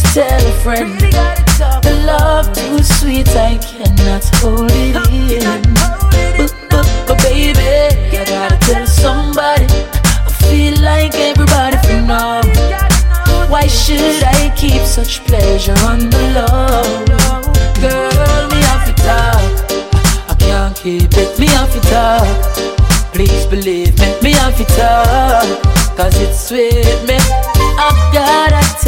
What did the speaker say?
tell a friend. The love too sweet, I cannot hold it in. But baby, I gotta tell somebody. I feel like everybody from now. Why should I keep such pleasure on the low? Girl, me have to talk. I can't keep it, me have to talk. Please believe me have to talk. Cause it's sweet me. I gotta